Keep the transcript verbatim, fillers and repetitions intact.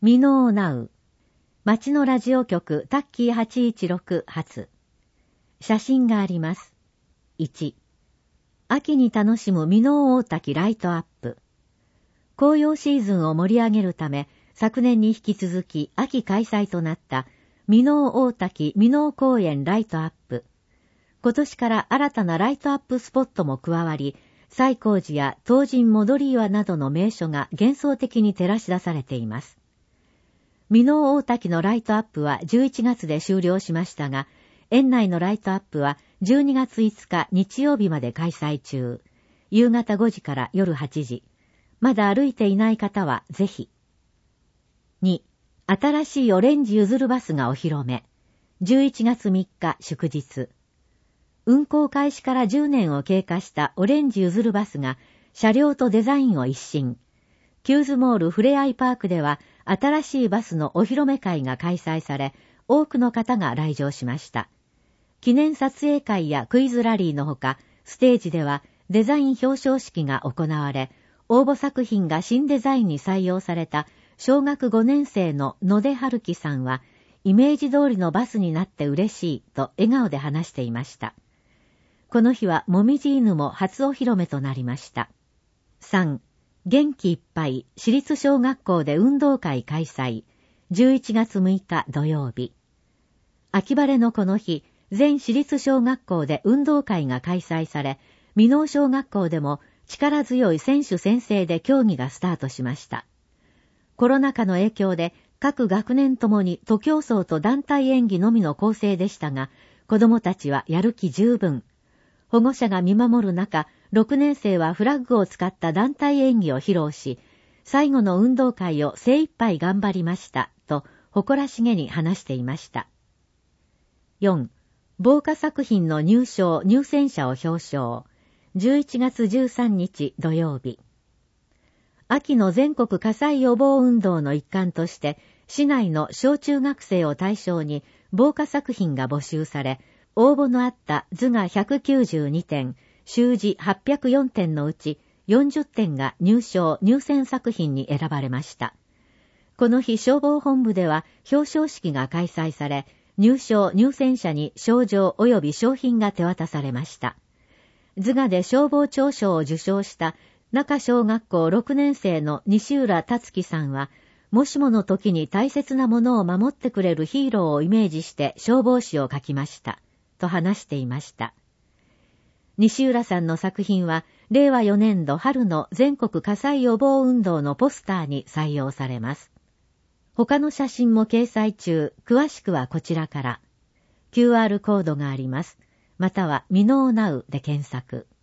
ミノーナウ。町のラジオ局タッキーはちいちろく発。写真があります。いち、秋に楽しむミノー大滝ライトアップ。紅葉シーズンを盛り上げるため、昨年に引き続き秋開催となったミノー大滝ミノー公園ライトアップ。今年から新たなライトアップスポットも加わり、西光寺や東神戻岩などの名所が幻想的に照らし出されています。ミノー大滝のライトアップはじゅういちがつで終了しましたが、園内のライトアップはじゅうにがついつか日曜日まで開催中。夕方ごじから夜はちじ。まだ歩いていない方はぜひ。に、新しいオレンジゆずるバスがお披露目。じゅういちがつみっか祝日。運行開始からじゅうねんを経過したオレンジゆずるバスが車両とデザインを一新。キューズモールふれあいパークでは新しいバスのお披露目会が開催され、多くの方が来場しました。記念撮影会やクイズラリーのほか、ステージではデザイン表彰式が行われ、応募作品が新デザインに採用された小学ごねん生の野出春樹さんは、イメージ通りのバスになって嬉しいと笑顔で話していました。この日はもみじ犬も初お披露目となりました。さん、元気いっぱい私立小学校で運動会開催。じゅういちがつむいか土曜日。秋晴れのこの日、全私立小学校で運動会が開催され、箕面小学校でも力強い選手宣誓で競技がスタートしました。コロナ禍の影響で各学年ともに徒競走と団体演技のみの構成でしたが、子どもたちはやる気十分。保護者が見守る中、ろくねん生はフラッグを使った団体演技を披露し、最後の運動会を精一杯頑張りました、と誇らしげに話していました。よん、防火作品の入賞・入選者を表彰。じゅういちがつじゅうさんにち土曜日。秋の全国火災予防運動の一環として、市内の小中学生を対象に防火作品が募集され、応募のあった図画ひゃくきゅうじゅうにてん、習字はっぴゃくよんてんのうちよんじゅってんが入賞・入選作品に選ばれました。この日消防本部では表彰式が開催され、入賞・入選者に賞状及び賞品が手渡されました。図画で消防庁賞を受賞した中小学校ろくねん生の西浦達樹さんは、もしもの時に大切なものを守ってくれるヒーローをイメージして消防詩を書きました、と話していました。西浦さんの作品は、れいわよねんど春の全国火災予防運動のポスターに採用されます。他の写真も掲載中、詳しくはこちらから。キューアール コードがあります。またはミノーナウで検索。